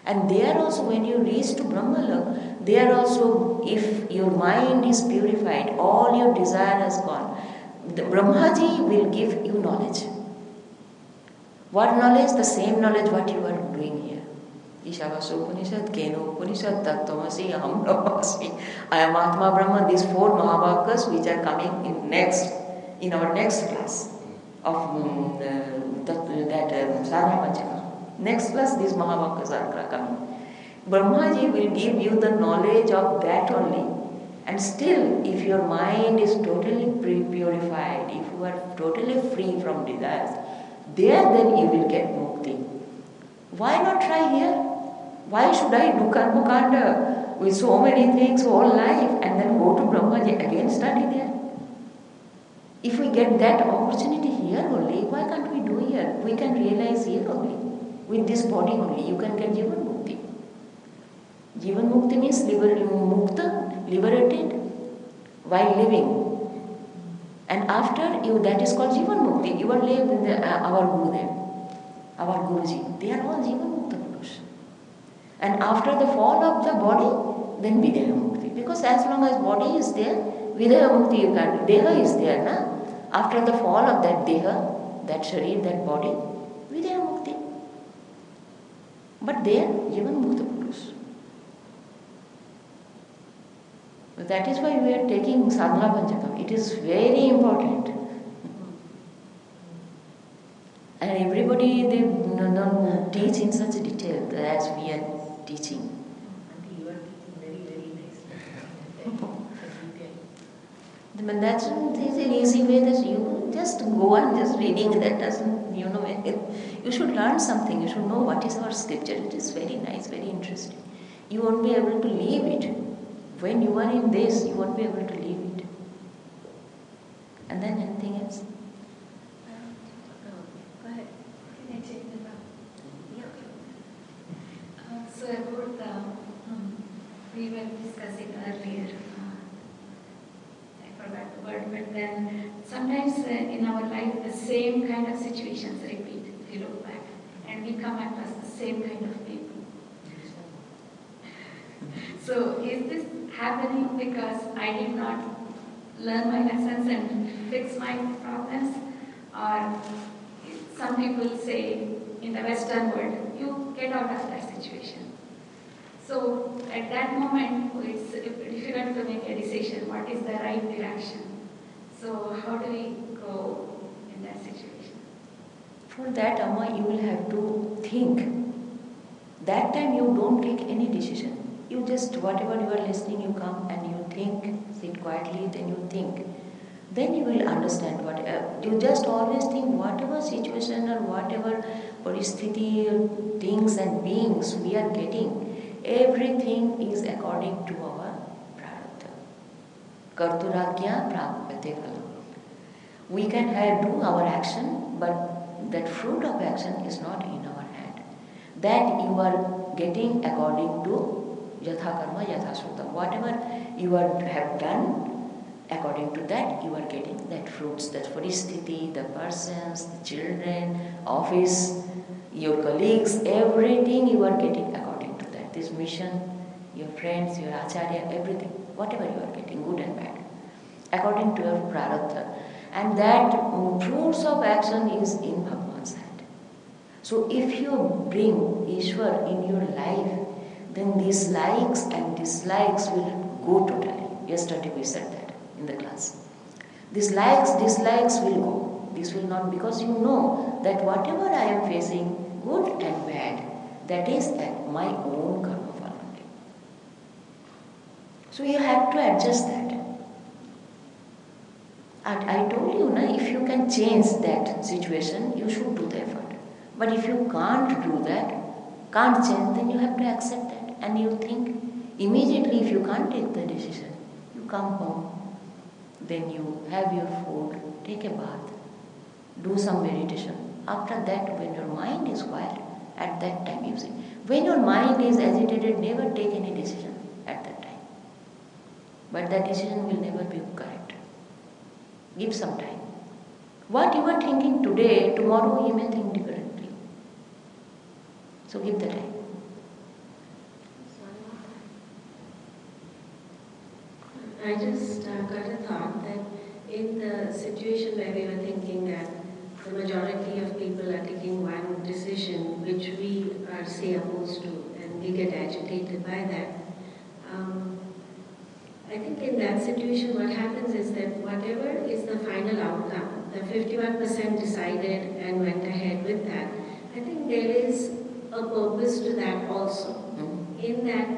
And there also, when you reach to Brahmalok, there also, if your mind is purified, all your desire has gone, the Brahmaji will give you knowledge. What knowledge? The same knowledge what you are doing here. Ishavasya Upanishad, Kena Upanishad, Tattvamasi, Aham Brahmasmi, I am Atma Brahma, these 4 Mahavakas which are coming in our next class of Sadhana Panchaka. Next class, these Mahavakas are coming. Brahmaji will give you the knowledge of that only. And still, if your mind is totally purified, if you are totally free from desires, there then you will get mukti. Why not try here? Why should I do karma kanda with so many things all life and then go to Brahmaji again study there? If we get that opportunity here only, why can't we do here? We can realize here only. With this body only, you can get Jivan Mukti. Jivan Mukti means liberated while living. And after you, that is called Jivan Mukti. You are lived with our Gurudev, our Guruji. They are all Jivan Mukta Purush. And after the fall of the body, then Videha Mukti. Because as long as body is there, Videha Mukti you can't. Deha is there, na? After the fall of that Deha, that Sharir, that body, Videha Mukti. But there, Jivan Mukta Purush. That is why we are taking Sadhana Panchakam. It is very important. And everybody, they don't teach in such detail as we are teaching. You are teaching very, very nicely. But that's an easy way that you just go on just reading. That doesn't, you should learn something. You should know what is our scripture. It is very nice, very interesting. You won't be able to leave it. When you are in this, you won't be able to leave it. And then anything else? Go ahead. Can I check the box? So about we were discussing earlier, I forgot the word, but then sometimes in our life the same kind of situations repeat if you look back, and we come across the same kind of people. So is this happening because I did not learn my lessons and fix my problems? Or some people say in the Western world, you get out of that situation. So at that moment, it's difficult to make a decision. What is the right direction? So how do we go in that situation? For that, Amma, you will have to think. That time you don't take any decision. You just, whatever you are listening, you come and you think, sit quietly, then you think. Then you will understand what, you just always think whatever situation or whatever paristhiti, things and beings we are getting, everything is according to our prarabdha. Karturagya prapyate phalam. We can do our action, but that fruit of action is not in our hand. That you are getting according to Yatha karma, yatha sruta. Whatever you have done, according to that, you are getting that fruits, that paristhiti, the persons, the children, office, your colleagues, everything you are getting according to that. This mission, your friends, your acharya, everything, whatever you are getting, good and bad, according to your prarabdha. And that fruits of action is in Bhagavan's hand. So if you bring Ishwar in your life, then these likes and dislikes will go totally. Yesterday we said that in the class. These likes, dislikes will go. This will not, because you know that whatever I am facing, good and bad, that is at my own karma phala. So you have to adjust that. And I told you, if you can change that situation, you should do the effort. But if you can't do that, can't change, then you have to accept that. And you think, immediately if you can't take the decision, you come home, then you have your food, take a bath, do some meditation. After that, when your mind is quiet, at that time you see. When your mind is agitated, never take any decision at that time. But that decision will never be correct. Give some time. What you are thinking today, tomorrow you may think differently. So give the time. I just got a thought that in the situation where we were thinking that the majority of people are taking one decision which we are, say, opposed to, and we get agitated by that, I think in that situation what happens is that whatever is the final outcome, the 51% decided and went ahead with that, I think there is a purpose to that also. In that,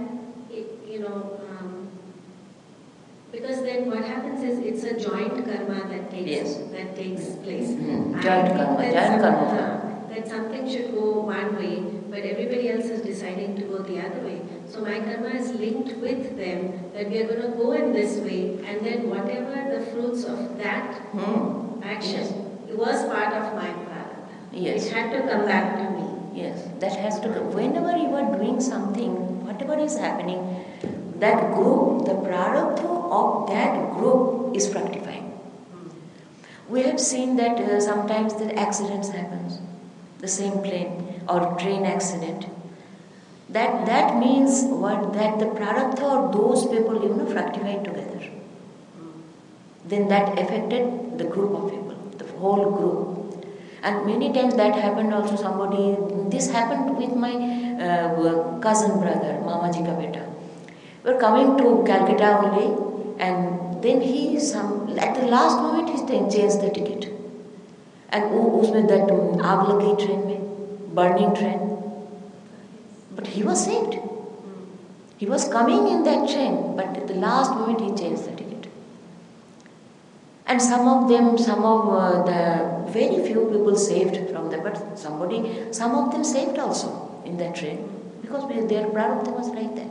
because then what happens is it's a joint karma that takes place. Joint karma. That something should go one way, but everybody else is deciding to go the other way. So my karma is linked with them that we are going to go in this way, and then whatever the fruits of that action was part of my prarabdha. Yes. It had to come back to me. Yes, that has to go. Whenever you are doing something, whatever is happening, that group, the prarabdha of that group is fructifying. We have seen that sometimes the accidents happens, the same plane or train accident. That means what? That the prarabdha or those people fructified together. Then that affected the group of people, the whole group. And many times that happened also this happened with my cousin brother, Mamaji ka beta. We were coming to Calcutta only, and then at the last moment he changed the ticket. And usme that aag lagi train mein, burning train. But he was saved. He was coming in that train, but at the last moment he changed the ticket. And some of the very few people saved from that, but some of them saved also in that train, because their prarabdha was like that.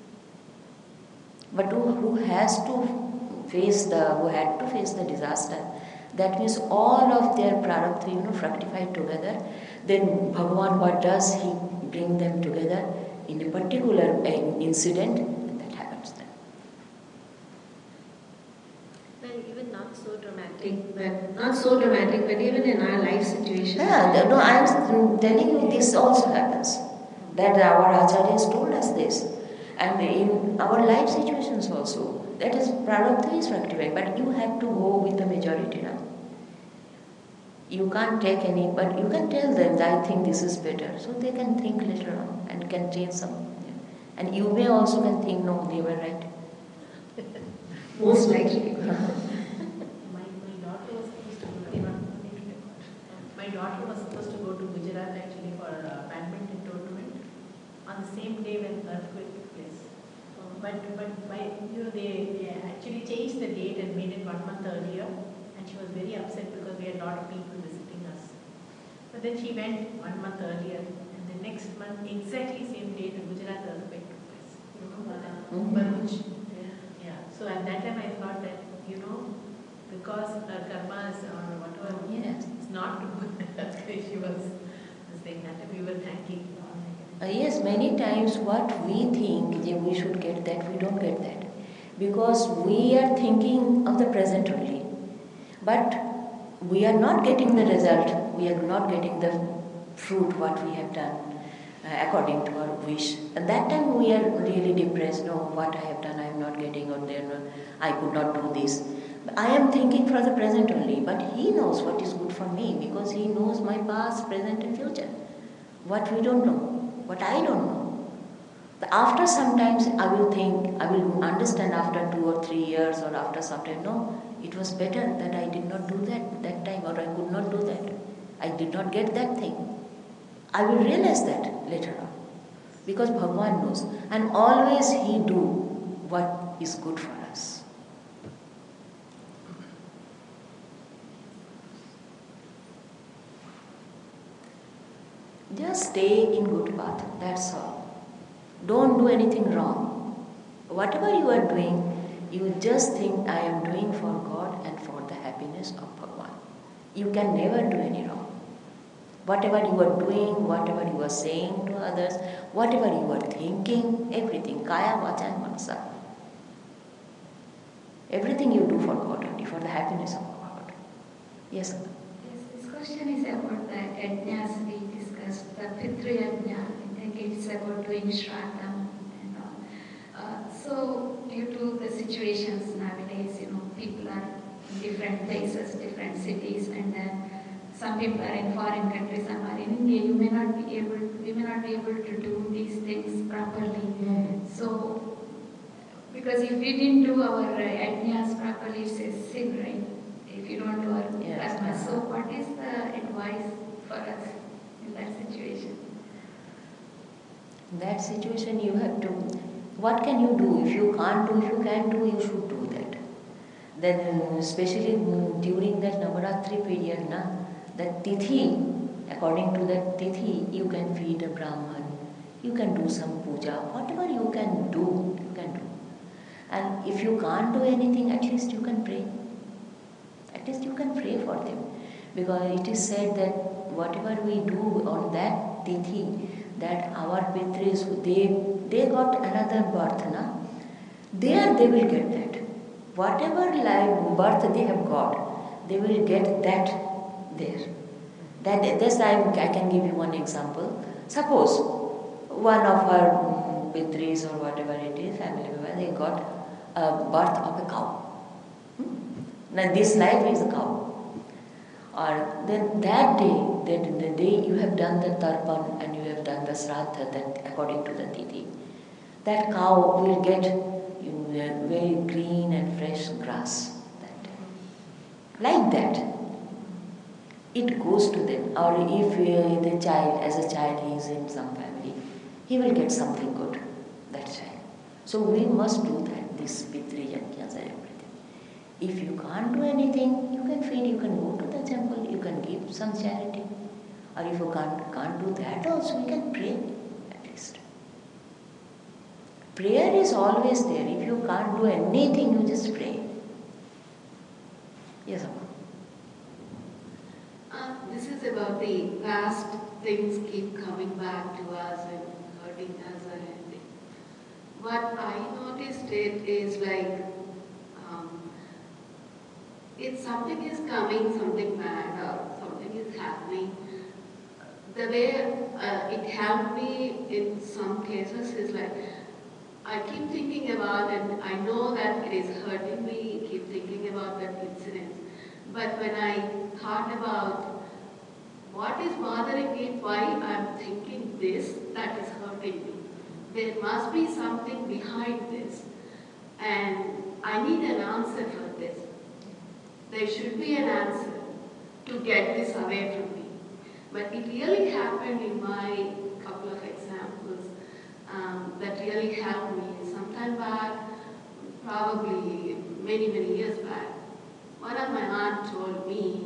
But who had to face the disaster, that means all of their prarabdha fructified together, then Bhagavan, what does he bring them together in a particular incident, and that happens then. Well, even not so dramatic, but even in our life situations. Yeah, I am telling you, this also happens. That our acharyas told us this. And in our life situations also, that is, prarabdha is fructifying, but you have to go with the majority now. You can't take any, but you can tell them that I think this is better, so they can think later on and can change some. And you may also can think, no, they were right. Most likely. My daughter was supposed to go to Gujarat actually for a badminton tournament on the same day when the earthquake took place. But they actually changed the date and made it 1 month earlier, and she was very upset because we had a lot of people visiting us. But then she went 1 month earlier, and the next month, exactly same day, the Gujarat earthquake took place. You remember that? Bharuch. Yeah. So at that time I thought that, because her karma is or whatever, it's not too good. That's why she was saying that we were thanking. Yes, many times what we think we should get that, we don't get that. Because we are thinking of the present only. But we are not getting the result, we are not getting the fruit what we have done according to our wish. At that time we are really depressed, no, what I have done I am not getting, or I could not do this. I am thinking for the present only, but he knows what is good for me, because he knows my past, present and future. What we don't know, what I don't know. After sometimes I will understand after 2 or 3 years, or after some time, no, it was better that I did not do that time, or I could not do that. I did not get that thing. I will realize that later on, because Bhagavan knows, and always he do what is good for us. Just stay in good path, that's all. Don't do anything wrong. Whatever you are doing, you just think I am doing for God and for the happiness of Bhagavan. You can never do any wrong. Whatever you are doing, whatever you are saying to others, whatever you are thinking, everything, kaya, vacha and manasa. Everything you do for God only, for the happiness of God. Yes? Yes, this question is about the yajnas we discussed, the Pitru Yajna. I think it's about doing Shraddham and all. So due to the situations nowadays, people are in different places, different cities, and then some people are in foreign countries, some are in India. We may not be able to do these things properly. So, because if we didn't do our yajnas properly, it's a sin, right? If you don't do our yajnas. So what is the advice for us in that situation? In that situation, you have to, what can you do? If you can't do, if you can do, you should do that. Then, especially during that Navaratri period, that tithi, according to that tithi, you can feed a Brahman, you can do some puja, whatever you can do, you can do. And if you can't do anything, at least you can pray. At least you can pray for them. Because it is said that whatever we do on that tithi, that our Pitris, they got another birth, there they will get that. Whatever life birth they have got, they will get that there. That's I can give you one example. Suppose one of our Pitris or whatever it is, family member, they got a birth of a cow. Now this life is a cow. Or then that day, the day you have done the tarpan and you have done the sraddha, that according to the tithi, that cow will get very green and fresh grass that day. Like that, it goes to them. Or if the child, as a child, he is in some family, he will get something good, that child. So we must do that, this Pitri Yajnas and everything. If you can't do anything, you can feed, you can go to the temple, you can give some charity. Or if you can't do that also, you can pray at least. Prayer is always there. If you can't do anything, you just pray. Yes, Amma. This is about the past things keep coming back to us and hurting us and everything. What I noticed is like, if something is coming, something bad or something is happening, the way it helped me in some cases is like, I keep thinking about, and I know that it is hurting me, keep thinking about that incident. But when I thought about what is bothering me, why I'm thinking this, that is hurting me. There must be something behind this, and I need an answer for this. There should be an answer to get this away from me. But it really happened in my couple of examples that really helped me. Sometime back, probably many years back, one of my aunt told me,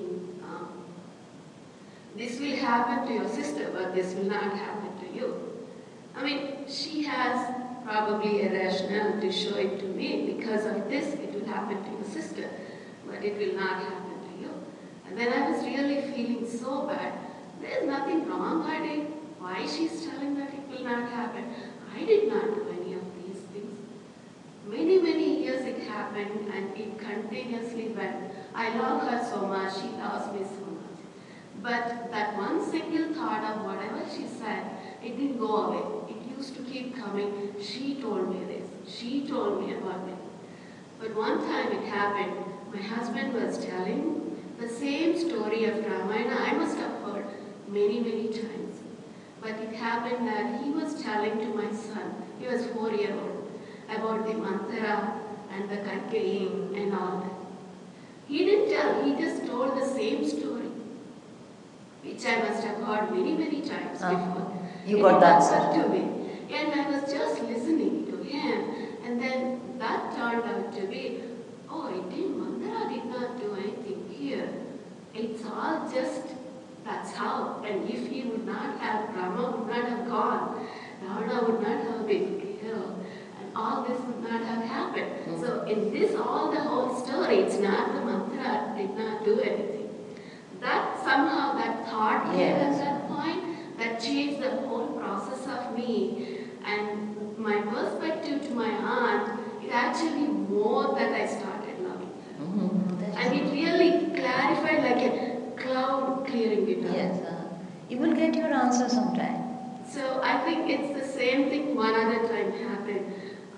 this will happen to your sister, but this will not happen to you. I mean, she has probably a rationale to show it to me. Because of this, it will happen to your sister, but it will not happen to you. And then I was really feeling so bad. There's nothing wrong, I did. Why she's telling that it will not happen? I did not do any of these things. Many years it happened, and it continuously went. I love her so much, she loves me so much. But that one single thought of whatever she said, it didn't go away. It used to keep coming. She told me this. She told me about it. But one time it happened. My husband was telling the same story of Ramayana. I must have heard many times. But it happened that he was telling to my son, he was 4-year-old, about the mantra and the Kaikeyi and all that. He didn't tell, he just told the same story, which I must have heard many times before. You got the answer. To me. And I was just listening to him, and then that turned out to be, oh, Mandara did not do anything here. It's all just, that's how. And if he would not have, Rama would not have gone, Ravana would not have been killed, and all this would not have happened. Mm-hmm. So in this, all the whole story, it's not the mantra did not do anything. That somehow, that thought came at that point, that changed the whole process of me. And my perspective to my aunt, it actually more that I started loving her. Mm-hmm. And it really clarified like a cloud clearing it up. Yes, you will get your answer sometime. So I think it's the same thing one other time happened.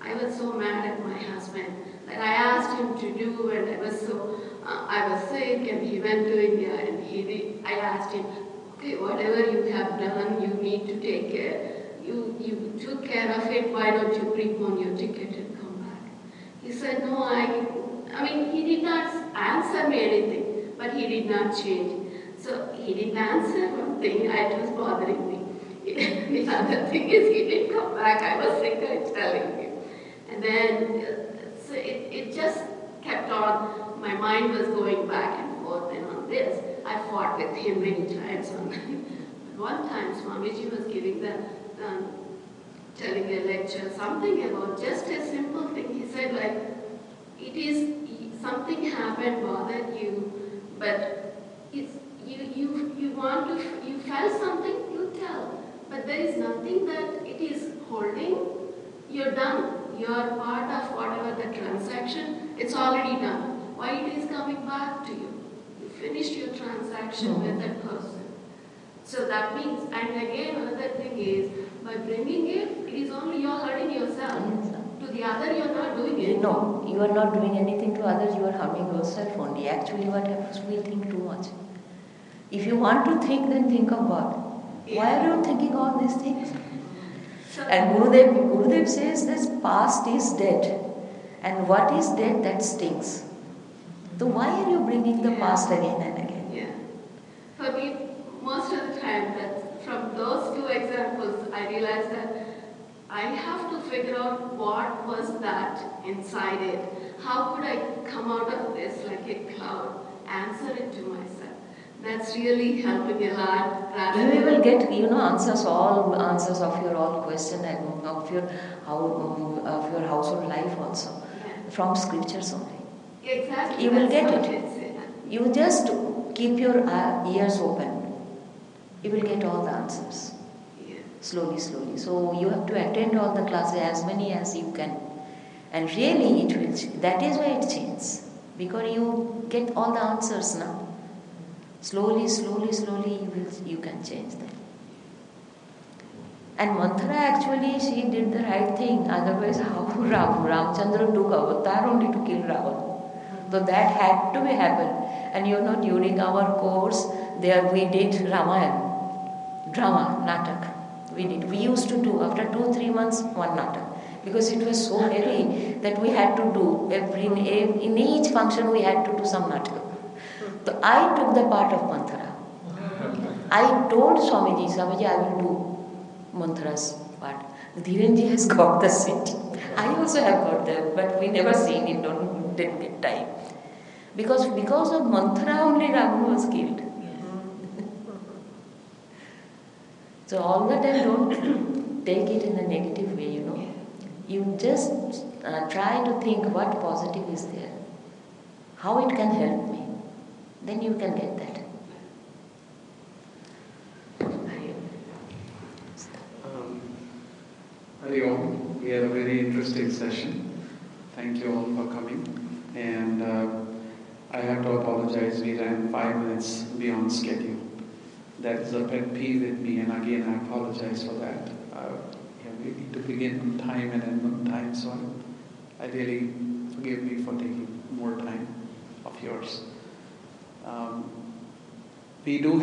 I was so mad at my husband that I asked him to do, and I was sick, and he went to India, and I asked him, okay, whatever you have done, you need to take care. You took care of it, why don't you prepone your ticket and come back? He said, no, I mean, he did not answer me anything, but he did not change. So he didn't answer one thing, it was bothering me. The other thing is he didn't come back, I was sick, I was telling him. And then, so it just kept on, my mind was going back and forth, and on this, I fought with him many times on that. One time, Swamiji was telling a lecture, something about just a simple thing. He said, like, something happened, bothered you, but you felt something, you tell. But there is nothing that it is holding. You're done. You're part of whatever the transaction, it's already done. Why it is coming back to you? You finished your transaction with that person. So that means, and again another thing is, by bringing it, it is only you're hurting yourself. To the other, you're not doing anything. No, you are not doing anything to others, you are harming yourself only. Actually, what happens, we think too much. If you want to think, then think of God. Why are you thinking all these things? And Gurudev says this past is dead. And what is dead, that stings. So why are you bringing the past again and again? Yeah. For me, most of the time, that from those two examples, I realized that I have to figure out what was that inside it. How could I come out of this like a cloud, answer it to myself? That's really helping a lot. You will get, answers of your all question and of your household life also, from scriptures only. Exactly. You will get it. You just keep your ears open. You will get all the answers. Slowly. So you have to attend all the classes, as many as you can. And really it will, that is why it changes. Because you get all the answers now. Slowly, you can change them. And Manthara actually, she did the right thing. Otherwise, how Ramchandra took avatar only to kill Ravan. So that had to be happen. And during our course, there we did Ramayana, drama, natak. We used to do, after 2-3 months, one natak. Because it was so heavy that we had to do, in each function we had to do some natak. So I took the part of Manthara. I told Swamiji, I will do Manthara's part. Dhirenji has got the seat. I also have got that, but we never seen it, didn't get time. Because of Manthara only Ravan was killed. So all the time don't take it in a negative way, You just try to think what positive is there. How it can help me. Then you can get that. Hari Om, we had a very interesting session. Thank you all for coming. And I have to apologize, we ran 5 minutes beyond schedule. That is a pet peeve with me, and again I apologize for that. We need to begin on time and end on time, so I really forgive me for taking more time of yours. We do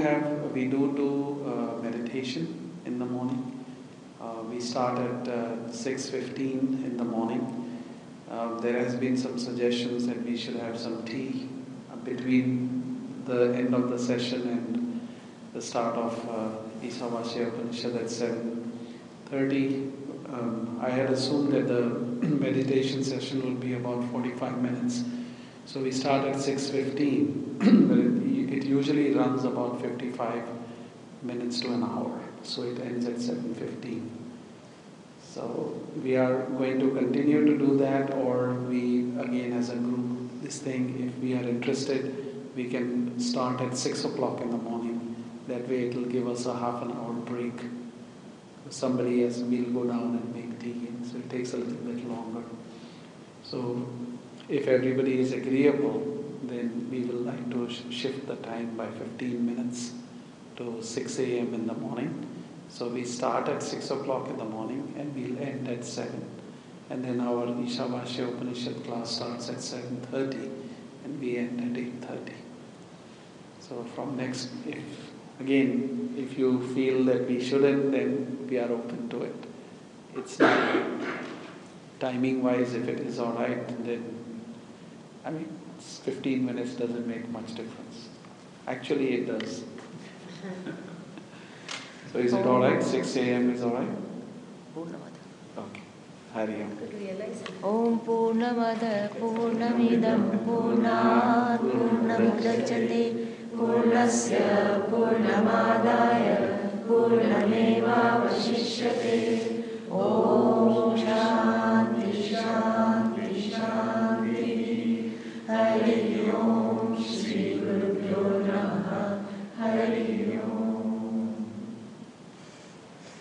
meditation in the morning. We start at 6:15 in the morning. There has been some suggestions that we should have some tea between the end of the session and the start of Isavasya Upanishad at 7:30. I had assumed that the meditation session will be about 45 minutes. So we start at 6:15, but it usually runs about 55 minutes to an hour. So it ends at 7:15. So we are going to continue to do that, or we, again as a group, this thing, if we are interested, we can start at 6 o'clock in the morning. That way it will give us a half an hour break. Somebody else will go down and make tea, so it takes a little bit longer. So if everybody is agreeable, then we will like to shift the time by 15 minutes to 6 a.m. in the morning. So we start at 6 o'clock in the morning and we'll end at 7. And then our Ishavasya Upanishad class starts at 7:30 and we end at 8:30. So from next, if you feel that we shouldn't, then we are open to it. It's not timing wise, if it is alright, then 15 minutes doesn't make much difference. Actually it does. So is it alright? 6 a.m. is alright? Okay. Hari Om. Om Purnamada Purnamidam Purnat Purnamudachyate Purnasya Purnamadaya Purnameva